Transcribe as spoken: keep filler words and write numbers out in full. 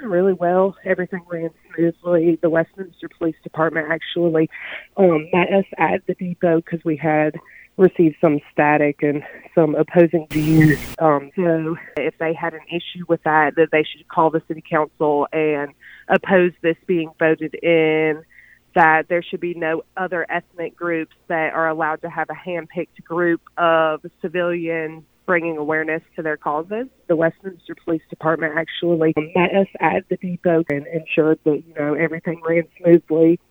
really well. Everything ran smoothly. The Westminster Police Department actually um, met us at the depot because we had received some static and some opposing views. Um, so if they had an issue with that, that they should call the city council and oppose this being voted in, that there should be no other ethnic groups that are allowed to have a hand-picked group of civilians bringing awareness to their causes. The Westminster Police Department actually met us at the depot and ensured that, you know, everything ran smoothly.